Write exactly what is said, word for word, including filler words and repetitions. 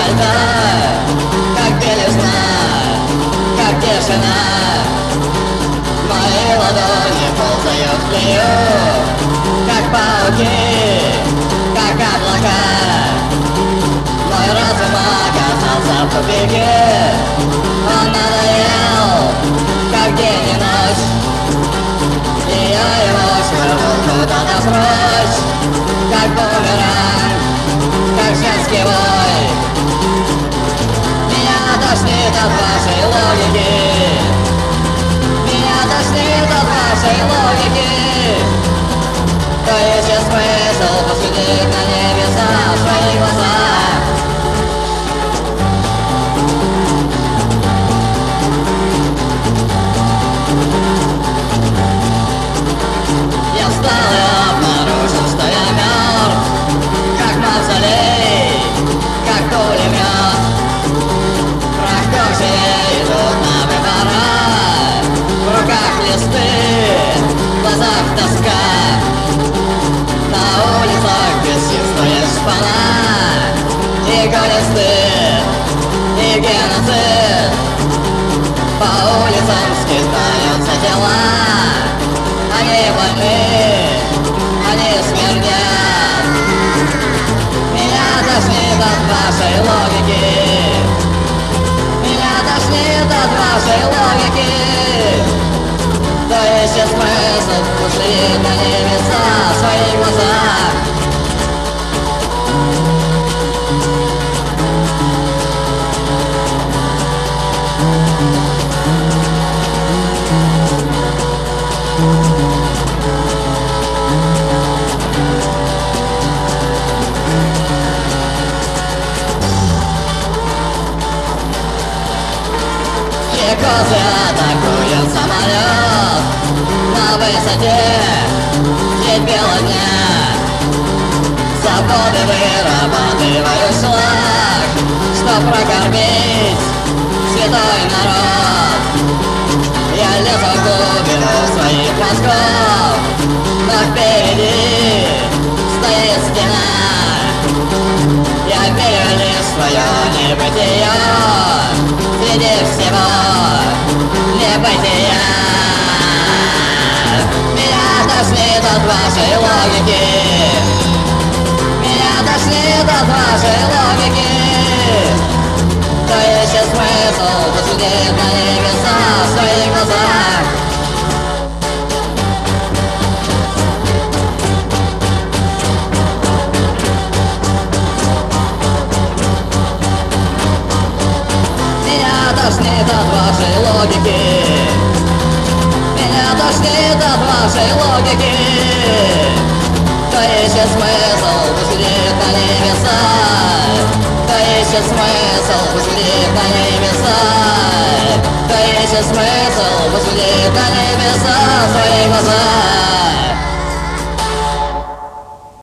льда, как белизна, как тишина. Мои ладони ползают в тлею, как пауки, как облака. Мой разум оказался в тупике, он надоел, как день и ночь. И я его швырнул куда-то прочь, как бумеранг, как женский вой. Меня тошнит от вашей логики, меня тошнит от вашей логики. То есть смысл посветить на небеса свои глаза. Я встал и обнаружил, что я мертв, как мавзолей, как пулемет. Прохожие идут на выбора, в руках листы, в глазах тоска. На улицах бесчувствует шпана, и гонит стыд, и геноцид. По улицам скитаются тела, они больны, они смердят. Меня тошнит от вашей логики, меня тошнит от вашей логики. То есть смысл пустить на небеса свои глаза. Козы атакуют самолет на высоте средь бела дня. Заводы вырабатывают шлак, чтоб прокормить святой народ. Я лезу в глубину своих мозгов, но впереди стоит стена. Я верю лишь в свое небытие среди всего небытия. Меня тошнит от вашей логики, меня тошнит от вашей логики. То есть смысл посудить на небеса в своих глазах. Тошнит от вашей логики, меня тошнит от вашей логики. То есть смысл посудить на небеса, то есть смысл посудить на небеса, то есть смысл посудить на небеса свои глаза.